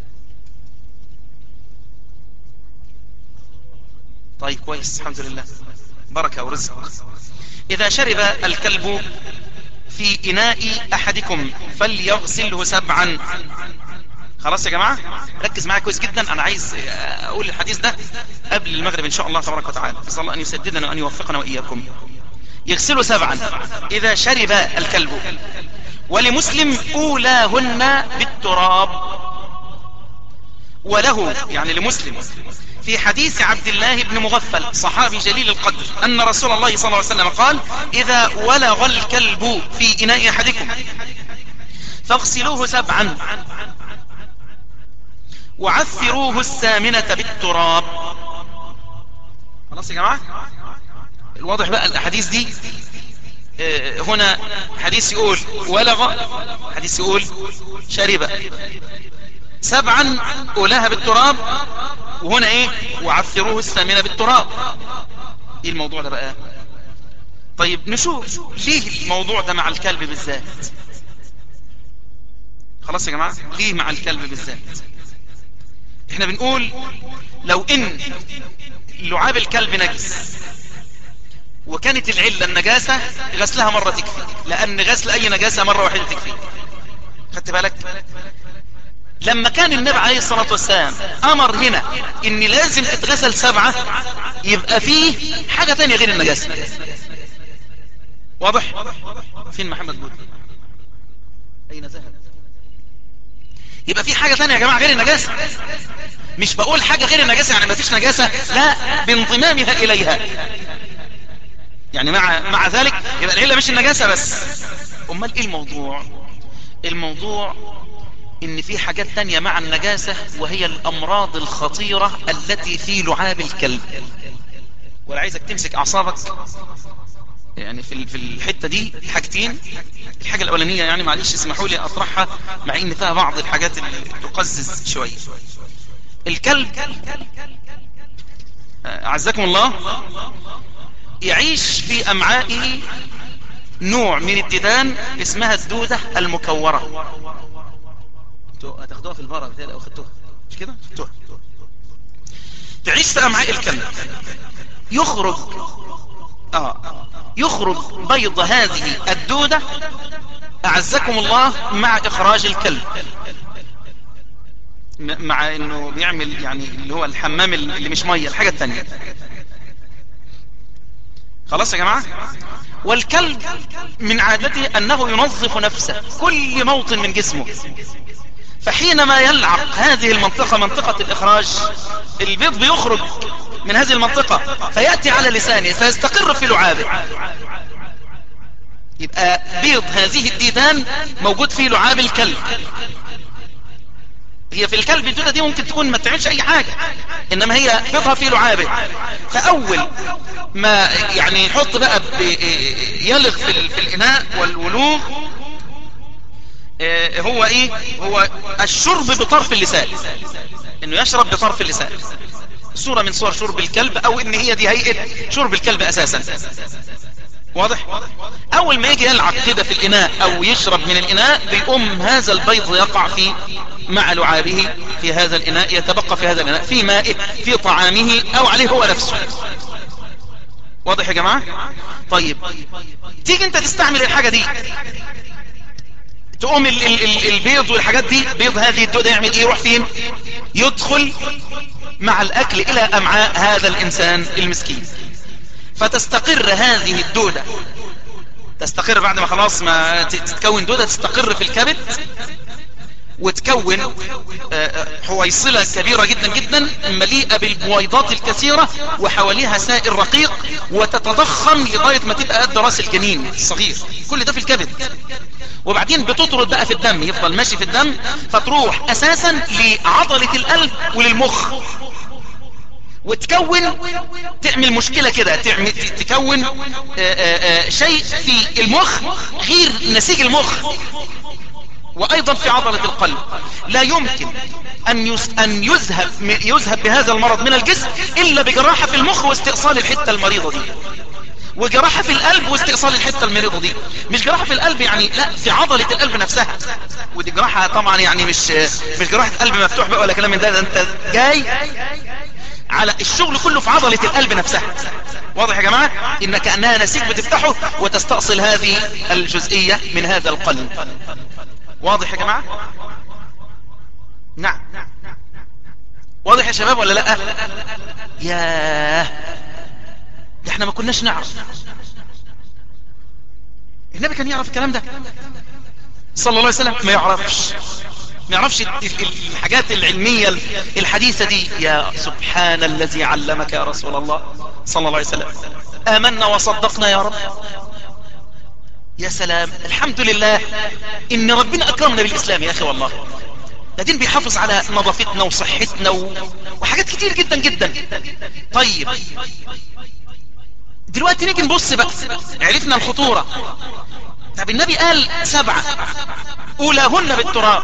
طيب كويس الحمد لله، بركة ورزق. إذا شرب الكلب في إناء أحدكم فليغسله 7. خلاص يا جماعة ركز معايا كويس جدا، أنا عايز أقول الحديث ده قبل المغرب إن شاء الله تبارك وتعالى، نسأل الله أن يسددنا وأن يوفقنا وإياكم. يغسله 7 إذا شرب الكلب. ولمسلم أولاهن بالتراب. وله يعني لمسلم في حديث عبد الله بن مغفل صحابي جليل القدر أن رسول الله صلى الله عليه وسلم قال: إذا ولغ الكلب في إناء أحدكم فاغسلوه 7 وعثروه 8 بالتراب. خلاص يا جماعة الواضح بقى الأحاديث دي. هنا حديث يقول ولغ، حديث يقول شرب، 7 أولاها بالتراب، وهنا ايه؟ وعثروه 8 بالتراب. ايه الموضوع ده بقى؟ طيب نشوف ليه الموضوع ده مع الكلب بالذات. خلاص يا جماعة ليه مع الكلب بالذات؟ احنا بنقول لو ان لعاب الكلب نجس وكانت العلة النجاسة غسلها مرة تكفي، لان غسل اي نجاسة مرة واحدة تكفي. خدت بالك؟ لما كان النبي عليه الصلاة والسلام امر هنا ان لازم تتغسل 7، يبقى فيه حاجة تانية غير النجاسة. واضح؟ فين محمد بود؟ اين ذهب؟ يبقى فيه حاجة تانية يا جماعة غير النجاسة. مش بقول حاجة غير النجاسة يعني ما فيش نجاسة، لا، بانضمامها اليها. يعني مع ذلك يبقى العلة مش النجاسة بس. امال ايه الموضوع؟ الموضوع ان في حاجات تانية مع النجاسة، وهي الامراض الخطيرة التي في لعاب الكلب. ولا عايزك تمسك اعصابك يعني في الحتة دي حاجتين. الحاجة الاولانية يعني معلش اسمحوا لي اطرحها مع ان فيها بعض الحاجات اللي تقزز شوية. الكلب اعزكم الله يعيش في امعائه نوع من الديدان اسمها الدودة المكورة. هتاخدوها في البارة بتاعي او خدتوها مش كده؟ خدتوها. تعيش في امعاء الكلب. يخرج بيض هذه الدودة اعزكم الله مع اخراج الكلب، مع انه بيعمل يعني اللي هو الحمام اللي مش مية، الحاجة التانية. خلاص يا جماعة. والكلب من عادته انه ينظف نفسه كل موطن من جسمه، فحينما يلعق هذه المنطقة منطقة الإخراج البيض بيخرج من هذه المنطقة فيأتي على لسانه فيستقر في لعابه. يبقى بيض هذه الديدان موجود في لعاب الكلب. هي في الكلب الدودة دي ممكن تكون ما تعملش أي حاجة، إنما هي بيضها في لعابه. فأول ما يعني يحط بقى يلغ في الإناء والولوغ هو ايه؟ هو الشرب بطرف اللسان، انه يشرب بطرف اللسان. صورة من صور شرب الكلب، او ان هي دي هيئة شرب الكلب اساسا. واضح؟ اول ما يجي يلعب كده في الاناء او يشرب من الاناء بيقوم هذا البيض يقع في مع لعابه في هذا الاناء، يتبقى في هذا الاناء في مائه في طعامه او عليه هو نفسه. واضح يا جماعة؟ طيب تيجي انت تستعمل الحاجة دي، تقوم البيض والحاجات دي، بيض هذه الدودة يعمل ايه؟ يروح فين؟ يدخل مع الاكل الى امعاء هذا الانسان المسكين، فتستقر هذه الدودة، تستقر بعد ما خلاص ما تتكون دودة، تستقر في الكبد وتكون حويصلة كبيرة جدا جدا مليئة بالبويضات الكثيرة وحواليها سائل رقيق، وتتضخم لغاية ما تبقى قد راس الجنين الصغير. كل ده في الكبد. وبعدين بتطرد بقى في الدم، يفضل ماشي في الدم، فتروح اساسا لعضلة القلب وللمخ، وتكون تعمل مشكلة كده، تكون شيء في المخ غير نسيج المخ، وايضا في عضلة القلب. لا يمكن ان يذهب بهذا المرض من الجسم الا بجراحة في المخ واستئصال الحتة المريضة دي. وجراحة في القلب واستئصال الحتة المريضة دي. مش جراحة في القلب يعني، لا، في عضلة القلب نفسها. ودي جراحة طبعا يعني مش جراحة قلب مفتوح بقى ولا كلام من ده انت جاي على الشغل كله في عضلة القلب نفسها. واضح يا جماعة؟ إن كأنها نسيج بتفتحه وتستأصل هذه الجزئية من هذا القلب. واضح يا جماعة؟ نعم. واضح يا شباب ولا لا؟ ياه، ده احنا ما كناش نعرف. النبي كان يعرف الكلام ده صلى الله عليه وسلم؟ ما يعرفش الحاجات العلمية الحديثة دي. يا سبحان الذي علمك يا رسول الله صلى الله عليه وسلم. آمنا وصدقنا يا رب. يا سلام، الحمد لله إن ربنا أكرمنا بالإسلام يا أخي. والله ده دين بيحافظ على نظافتنا وصحتنا وحاجات كتير جدا جدا. طيب دلوقتي نيجي نبص بقى، عرفنا الخطورة. طب النبي قال 7 أولاهن بالتراب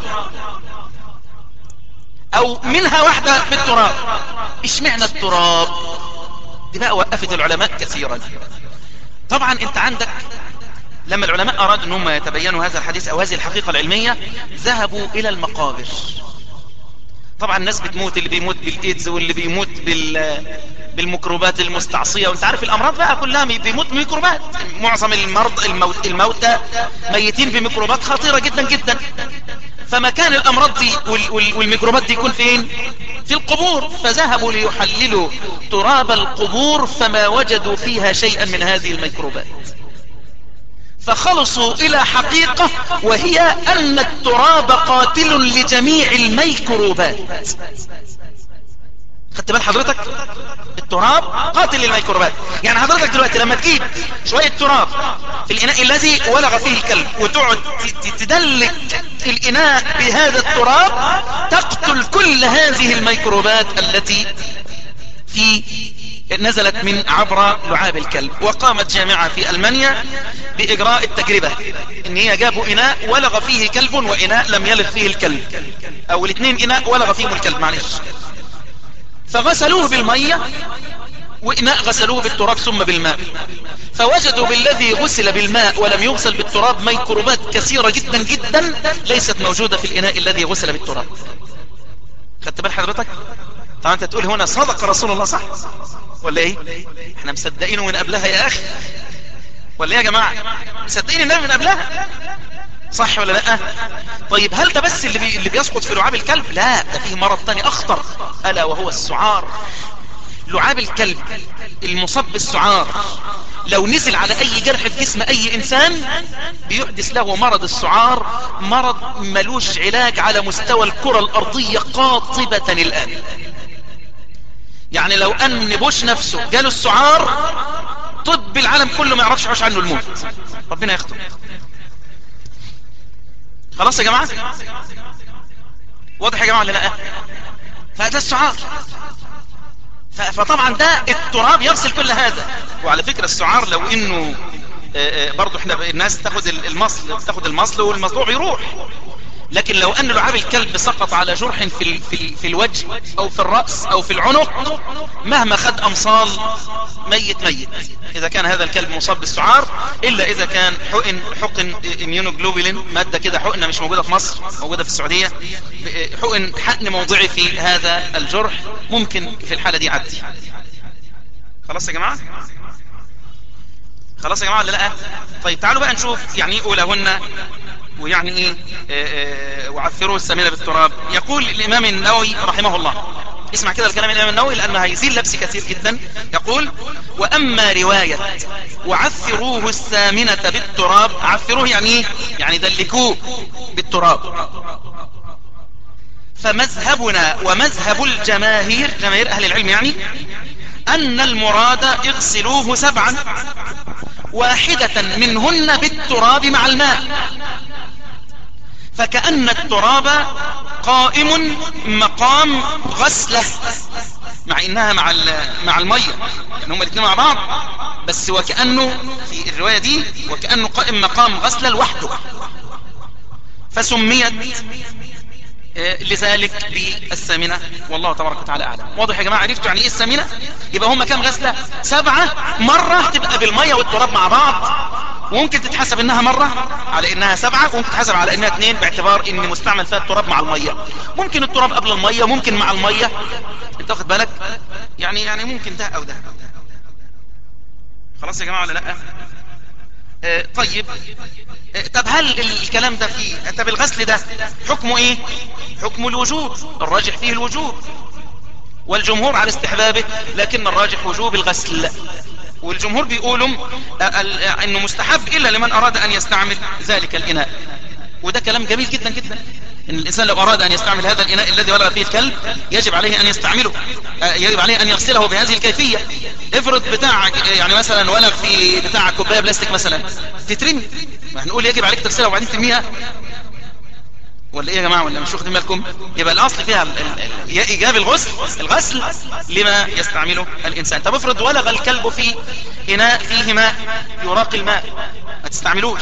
أو منها واحدة بالتراب. اشمعنى التراب دي بقى؟ وقفت العلماء كثيرا. طبعا انت عندك لما العلماء أرادوا أنهم يتبينوا هذا الحديث أو هذه الحقيقة العلمية، ذهبوا إلى المقابر. طبعا الناس بتموت، اللي بيموت بالإيدز واللي بيموت بالميكروبات المستعصية، وانت عارف الأمراض بقى كلها بيموت بميكروبات. معظم الموتى ميتين بميكروبات خطيرة جدا جدا. فمكان الأمراض دي والميكروبات دي يكون فين؟ في القبور. فذهبوا ليحللوا تراب القبور فما وجدوا فيها شيئا من هذه الميكروبات. فخلصوا إلى حقيقة، وهي أن التراب قاتل لجميع الميكروبات. خدت بال حضرتك؟ التراب قاتل للميكروبات. يعني حضرتك دلوقتي لما تجيب شوية تراب في الإناء الذي ولغ فيه الكلب وتقعد تدلك الإناء بهذا التراب، تقتل كل هذه الميكروبات التي نزلت من عبر لعاب الكلب. وقامت جامعة في ألمانيا بإجراء التجربة، إن هي جابوا إناء ولغ فيه كلب وإناء لم يلغ فيه الكلب، أو الاثنين إناء ولغ فيهم الكلب، معلش. فغسلوه بالمية وإناء غسلوه بالتراب ثم بالماء، فوجدوا بالذي غسل بالماء ولم يغسل بالتراب ميكروبات كثيرة جدا جدا ليست موجودة في الإناء الذي غسل بالتراب. خدت بال حضرتك؟ طبعا انت تقول هنا صدق رسول الله، صح ولا ايه؟ احنا مصدقينه من قبلها يا اخي، ولا ايه يا جماعة؟ مصدقين النبي من قبلها، صح ولا لا؟ طيب هل ده بس اللي بيسقط في لعاب الكلب؟ لا، ده فيه مرض تاني اخطر، الا وهو السعار. لعاب الكلب المصاب بالسعار لو نزل على اي جرح في جسم اي انسان بيحدث له مرض السعار، مرض ملوش علاج على مستوى الكرة الارضية قاطبة الان. يعني لو ان بوش نفسه جاله السعار، طب العالم كله ما يعرفش يحوش عنه الموت، ربنا يخطب. خلاص يا جماعة؟ واضح يا جماعة ولا لا؟ فده السعار. فطبعا ده التراب يغسل كل هذا. وعلى فكرة السعار لو انه برضو احنا الناس تاخد المصل والمصلوع بيروح، لكن لو ان لعاب الكلب سقط على جرح في الوجه او في الرأس او في العنق، مهما خد امصال ميت اذا كان هذا الكلب مصاب بالسعار، الا اذا كان حقن اميونوجلوبولين، مادة كده حقنة مش موجودة في مصر، موجودة في السعودية، حقن موضعي في هذا الجرح، ممكن في الحالة دي عدي. خلاص يا جماعة؟ خلاص يا جماعة ولا لا؟ طيب تعالوا بقى نشوف يعني ايه أولاهن ويعني ايه وعثروا السمين بالتراب. يقول الامام النووي رحمه الله، اسمع كده الكلام الامام النووي لانه هيزيل لبس كثير جدا. يقول: واما رواية وعثروه السامنة بالتراب، عثروه يعني ايه؟ يعني دلكوه بالتراب. فمذهبنا ومذهب الجماهير، جماهير اهل العلم يعني، ان المراد اغسلوه 7 واحدة منهن بالتراب مع الماء، فكأن التراب قائم مقام غسله، مع انها مع المية، يعني هما الاثنين مع بعض، بس وكأنه في الرواية دي وكأنه قائم مقام غسله لوحده. فسميت لذلك بالثامنة والله تبارك وتعالى أعلم. واضح يا جماعة؟ عرفتوا يعني إيه الثامنة؟ يبقى هم كام غسلة؟ 7 مرة تبقى بالمية والتراب مع بعض، وممكن تتحسب إنها مرة على إنها 7، وممكن تتحسب على إنها 2 باعتبار إن مستعمل فيها التراب مع المية. ممكن التراب قبل المية، ممكن مع المية، أنت واخد بالك؟ يعني ممكن ده أو ده. خلاص يا جماعة ولا لأ؟ طيب طب هل الكلام ده فيه، طب الغسل ده حكمه ايه؟ حكم الوجوب، الراجح فيه الوجوب، والجمهور على استحبابه، لكن الراجح وجوب الغسل. والجمهور بيقولوا انه مستحب الا لمن اراد ان يستعمل ذلك الاناء، وده كلام جميل جدا جدا. ان الانسان لو اراد ان يستعمل هذا الاناء الذي ولغ فيه الكلب يجب عليه ان يستعمله، يجب عليه ان يغسله بهذه الكيفية. افرض بتاع يعني مثلا ولغ في بتاع كوبايه بلاستيك مثلا تترمي، ما هنقول يجب عليك تغسلها وبعدين ترميها ولا ايه يا جماعه؟ ولا مش واخدين بالكم؟ يبقى الاصل فيها ايجاب الغسل لما يستعمله الانسان. طب افرض ولغ الكلب في اناء فيه ماء يراقي الماء، ما تستعملوش.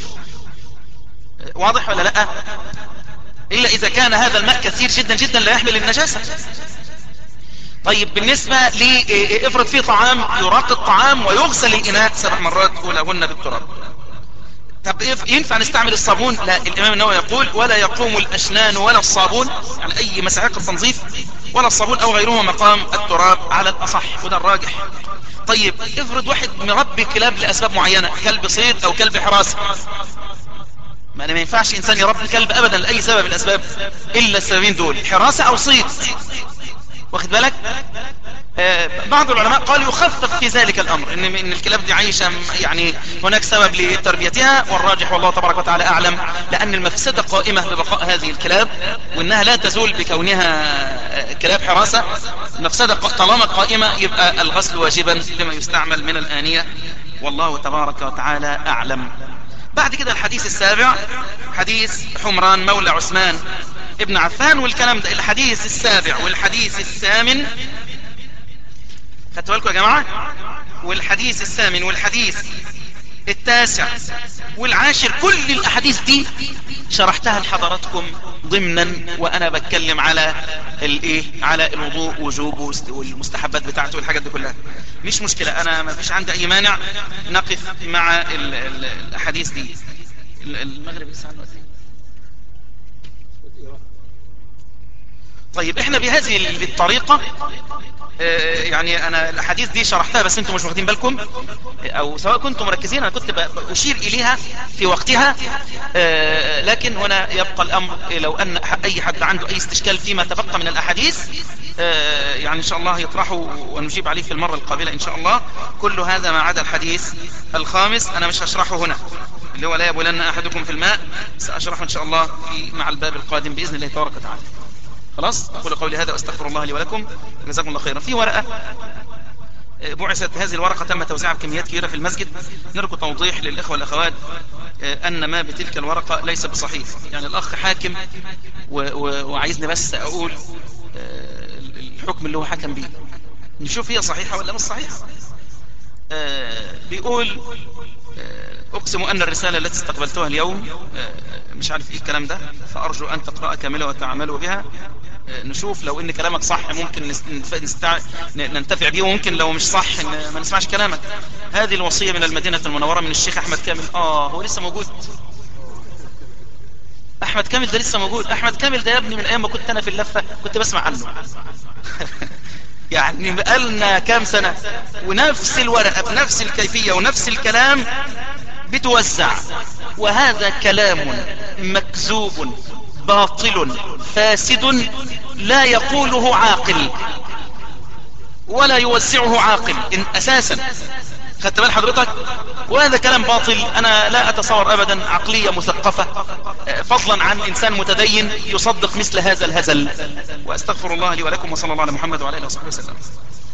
واضح ولا لا؟ إلا إذا كان هذا الماء كثير جدا جدا لا يحمل النجاسة. طيب بالنسبة لإفرض فيه طعام يراقي الطعام ويغسل الإناء 7 مرات أولهن بالتراب. طب ينفع نستعمل الصابون؟ لا، الإمام النووي يقول ولا يقوم الأشنان ولا الصابون، يعني أي مساحيق التنظيف، ولا الصابون أو غيره مقام التراب على الأصح، وده الراجح. طيب افرض واحد مربي كلاب لأسباب معينة، كلب صيد أو كلب حراسة، ما ينفعش انسان يربي كلب ابدا لاي سبب من الاسباب الا السببين دول، حراسة او صيد. واخد بالك؟ بعض العلماء قالوا يخفف في ذلك الامر، ان الكلاب دي عايشة يعني هناك سبب لتربيتها، والراجح والله تبارك وتعالى اعلم، لان المفسدة قائمة ببقاء هذه الكلاب، وانها لا تزول بكونها كلاب حراسة. المفسدة طالما قائمة يبقى الغسل واجبا لما يستعمل من الآنية، والله تبارك وتعالى اعلم. بعد كده الحديث السابع، حديث حمران مولى عثمان ابن عفان، والكلام ده الحديث السابع والحديث الثامن، خدتوا بالكم يا جماعة؟ والحديث الثامن والحديث التاسع والعاشر، كل الاحاديث دي شرحتها لحضراتكم ضمنا وانا بتكلم على الايه، على الوضوء وجوبه والمستحبات بتاعته والحاجات دي كلها. مش مشكلة، انا ما فيش عندي اي مانع نقف مع الاحاديث دي. المغرب الساعة دلوقتي. طيب احنا بهذه الطريقة يعني انا الاحاديث دي شرحتها بس انتم مش واخدين بالكم، او سواء كنتم مركزين، انا كنت بشير اليها في وقتها، لكن هنا يبقى الامر لو ان اي حد عنده اي استشكال فيما تبقى من الاحاديث يعني ان شاء الله يطرحه ونجيب عليه في المرة القابلة ان شاء الله. كل هذا ما عدا الحديث الخامس انا مش هشرحه هنا، اللي هو لا يبولن احدكم في الماء، ساشرحه ان شاء الله مع الباب القادم باذن الله تبارك وتعالى. خلاص، أقول قولي هذا وأستغفر الله لي ولكم، جزاكم الله خيرا. في ورقة بعثت، هذه الورقة تم توزيعها بكميات كبيرة في المسجد، نرجو توضيح للإخوة والأخوات أن ما بتلك الورقة ليس بصحيح. يعني الأخ حاكم وعايزني بس أقول الحكم اللي هو حكم به، نشوف هي صحيحة ولا مش صحيحة. بيقول أقسم أن الرسالة التي استقبلتها اليوم مش عارف إيه الكلام ده، فأرجو أن تقرأ كاملة وتعملوا بها. نشوف لو إن كلامك صح ممكن ننتفع بيه، وممكن لو مش صح ما نسمعش كلامك. هذه الوصية من المدينة المنورة من الشيخ أحمد كامل. هو لسه موجود؟ أحمد كامل ده لسه موجود؟ أحمد كامل ده يا ابني من أيام ما كنت أنا في اللفة كنت بسمع عنه يعني بقالنا كام سنة ونفس الورقة بنفس الكيفية ونفس الكلام بتوزع، وهذا كلام مكذوب باطل فاسد لا يقوله عاقل ولا يوزعه عاقل إن أساسا. خدت بال حضرتك؟ وهذا كلام باطل. أنا لا أتصور أبدا عقلية مثقفة فضلا عن إنسان متدين يصدق مثل هذا الهزل. وأستغفر الله لي ولكم، وصلى الله على محمد وعلى آله وصحبه وسلم.